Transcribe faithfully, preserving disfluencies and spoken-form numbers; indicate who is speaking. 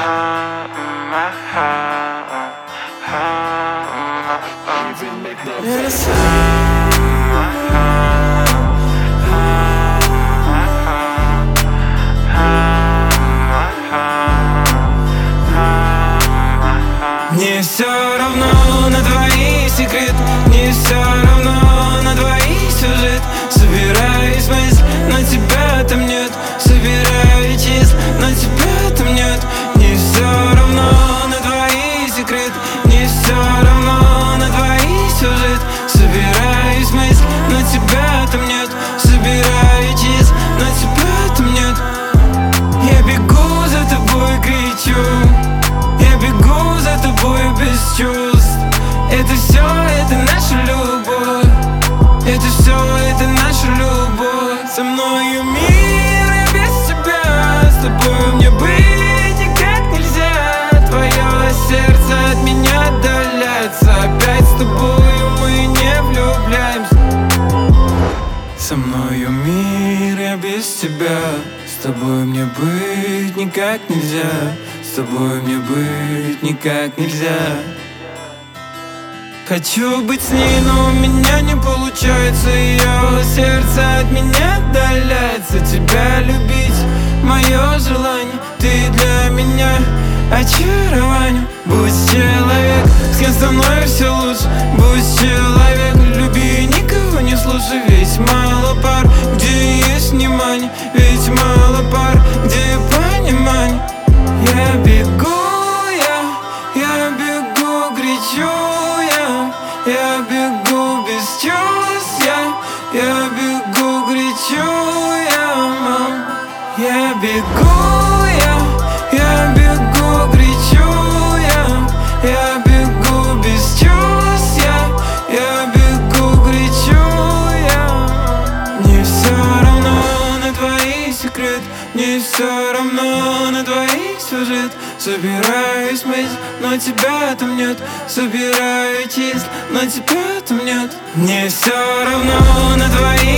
Speaker 1: Мне все равно на твои секреты, мне все равно на твои сюжет. Собираюсь мысль, но тебя там нет. Собираю числа, но тебя там нет. Мне все равно на твои секреты, мне все равно на твои сюжет. Собираюсь мысль, но тебя там нет. Собираю числа, но тебя там нет. Я бегу за тобой, кричу, я бегу за тобой без чувств. Это все, это наша любовь. Это все, это наша любовь. Со мною мир, я без тебя. С тобой мне быть никак нельзя. Твое сердце от меня отдаляется. Опять с тобою мы не влюбляемся. Со мною мир, я без тебя. С тобой мне быть никак нельзя. С тобой мне быть никак нельзя. Хочу быть с ней, но у меня не получается. Ее сердце от меня отдаляется. Тебя любить мое желание. Ты для меня очарование. Будь человек, с кем со мной все лучше. Будь человек, люби, никого не слушай. Ведь мало пар, где есть внимание. Ведь мало пар, где понимание. Я бегу, я, я бегу, кричу я. Я бегу без чувств, я, я бегу, кричу я, мам. Я бегу, я, я бегу, кричу я. Я бегу без чувств, я, я бегу, кричу я. Мне все равно на твои секреты, мне все равно на твои сюжет. Собираюсь мысль, но тебя там нет. Собираю числа, но тебя там нет. Мне все равно на твои